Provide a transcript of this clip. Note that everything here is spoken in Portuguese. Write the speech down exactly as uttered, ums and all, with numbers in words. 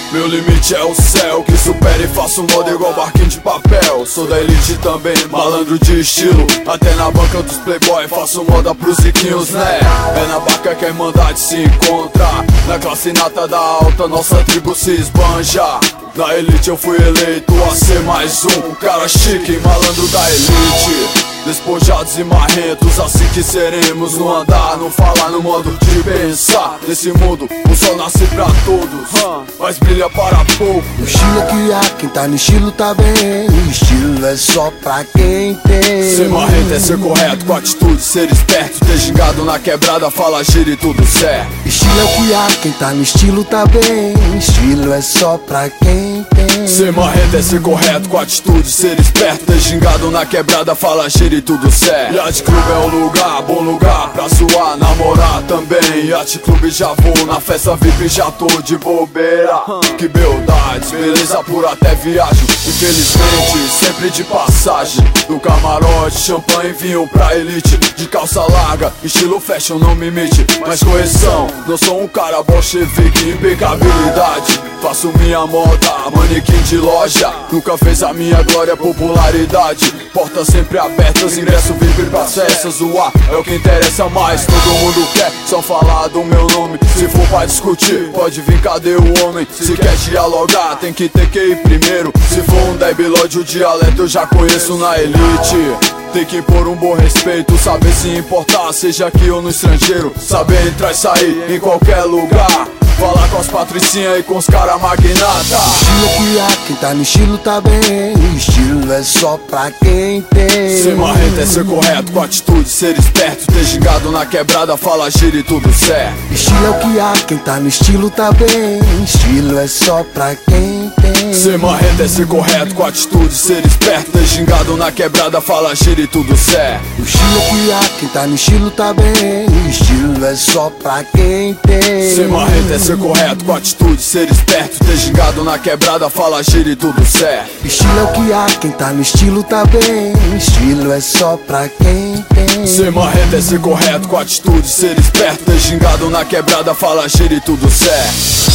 Meu limite é o céu, que supera e faço moda igual barquinho de papel. Sou da elite também, malandro de estilo. Até na banca dos playboy faço moda pros riquinhos, né? É na barca que a irmandade se encontra. Na classe nata da alta, nossa tribo se esbanja. Na elite eu fui eleito a ser mais um cara chique, malandro da elite. Despojados e marrentos, assim que seremos. No andar, no falar, no modo de pensar. Nesse mundo, o sol nasce pra todos, mas brilha para poucos. O estilo é que há, quem tá no estilo tá bem. O estilo é só pra quem tem. Ser marrento é ser correto, com atitude, ser esperto. Ter gingado na quebrada, fala gira e tudo certo. Estilo é o que há, quem tá no estilo tá bem. Estilo é só pra quem tem. Ser marrento é ser correto, com atitude, ser esperto. Ter gingado na quebrada, fala gira e tudo certo. Yacht Club é um lugar, bom lugar pra zoar, namorar também. Yacht Club já vou, na festa V I P já tô de bobeira. Que beldades, beleza por até viagem. Infelizmente, sempre de passagem. Do camarote, champanhe, vinho pra elite. De calça larga, estilo fashion não me imite. Mas correção, não sou um cara bolchevique. Impecabilidade, faço minha moda, manequim de loja. Nunca fez a minha glória, popularidade. Portas sempre abertas, ingresso V I P pras festas. Zoar é o que interessa mais, todo mundo quer só falar do meu nome. Se for pra discutir, pode vir, cadê o homem? Se quer dialogar, tem que ter que ir primeiro. Se for um debilóide, o dialeto eu já conheço na elite. Tem que impor um bom respeito, saber se importar, seja aqui ou no estrangeiro. Saber entrar e sair em qualquer lugar. Falar com as patricinhas e com os cara magnata. Estilo é que há, quem tá no estilo tá bem. Estilo é só pra quem tem. Ser marrento é ser correto, com atitude, ser esperto. Ter gingado na quebrada, fala gira e tudo certo. Estilo é o que há, quem tá no estilo tá bem. Estilo é só pra quem tem. Ser marrento é ser correto, com atitude, ser esperto. Ter gingado na quebrada, fala gira e tudo certo. O estilo é que há, quem tá no estilo tá bem. Estilo é só pra quem tem. Ser marrento é ser correto, com atitude, ser esperto. Ter gingado na quebrada, fala gira e tudo certo. Estilo é o que há, quem tá no estilo tá bem. Estilo é só pra quem tem. Ser marrento é ser correto, com atitude, ser esperto. Ter gingado na quebrada, fala gira e tudo certo.